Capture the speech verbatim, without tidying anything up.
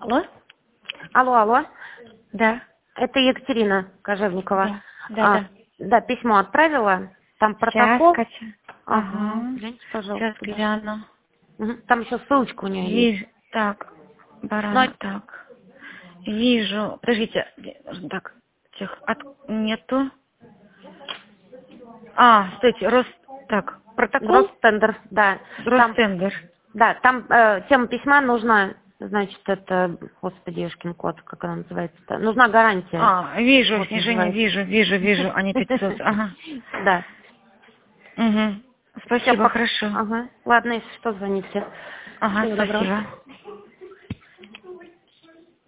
Алло? Алло, алло. Да. Это Екатерина Кожевникова. Да, да, а, да. Да, письмо отправила. Там протокол. Сейчас, Катя. Ага. Ага. Гляньте, пожалуйста. Сейчас гляну. Угу. Там еще ссылочка у нее есть. Вижу. Так, Но... баран, так. Вижу. Подождите. Так, тех, от... нету. А, стойте, Рост... Так, протокол? Ростендер, да. Там, Ростендер. да, там э, тема письма нужна, значит, это, господи, ешкин кот, как она называется-то? Нужна гарантия. А, вижу, Вот снижение, называется. вижу, вижу, вижу. Они пятьсот. Ага. Да. Угу. Всё, Спасибо, пок- хорошо. Ага. Ладно, если что, звоните. Ага, Всего доброго. спасибо.